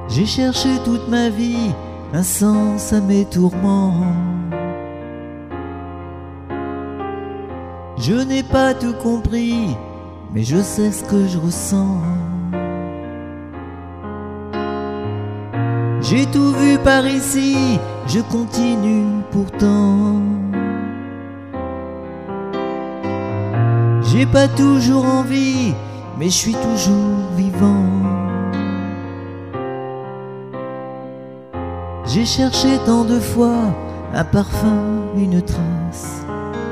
J'ai cherché toute ma vie un sens à mes tourments. Je n'ai pas tout compris, mais je sais ce que je ressens. J'ai tout vu par ici, je continue pourtant. J'ai pas toujours envie, mais je suis toujours vivant. J'ai cherché tant de fois un parfum, une trace.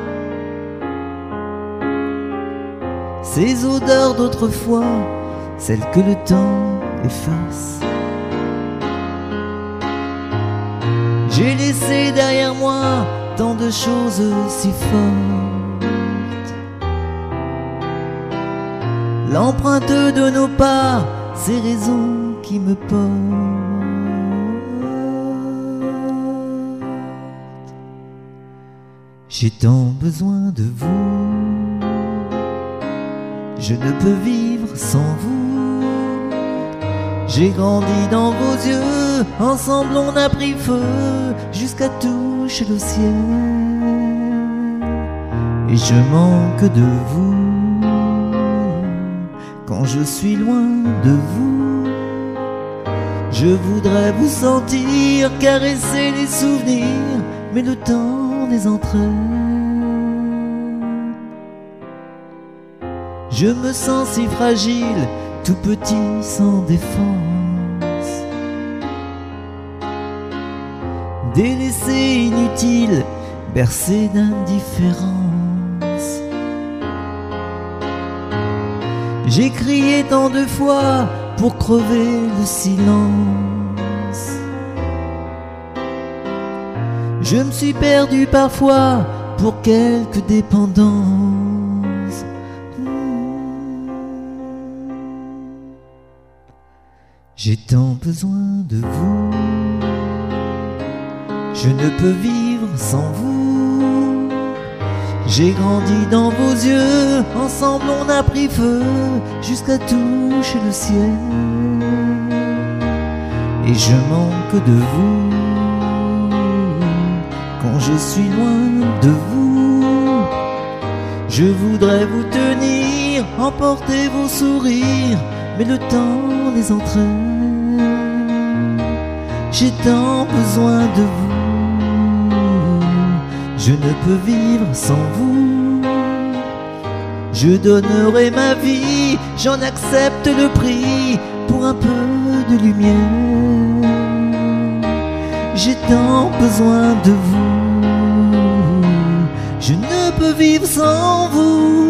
Ces odeurs d'autrefois, celles que le temps efface. J'ai laissé derrière moi tant de choses si fortes. L'empreinte de nos pas, ces raisons qui me portent. J'ai tant besoin de vous, je ne peux vivre sans vous. J'ai grandi dans vos yeux, ensemble on a pris feu, jusqu'à toucher le ciel. Et je manque de vous, quand je suis loin de vous. Je voudrais vous sentir, caresser les souvenirs, mais le temps les entraîne. Je me sens si fragile, tout petit sans défense. Délaissé, inutile, bercé d'indifférence. J'ai crié tant de fois pour crever le silence. Je me suis perdu parfois pour quelques dépendances. J'ai tant besoin de vous, je ne peux vivre sans vous. J'ai grandi dans vos yeux, ensemble on a pris feu, jusqu'à toucher le ciel. Et je manque de vous, quand je suis loin de vous. Je voudrais vous tenir, emporter vos sourires, mais le temps les entraîne. J'ai tant besoin de vous, je ne peux vivre sans vous. Je donnerai ma vie, j'en accepte le prix, pour un peu de lumière. J'ai tant besoin de vous, je ne peux vivre sans vous.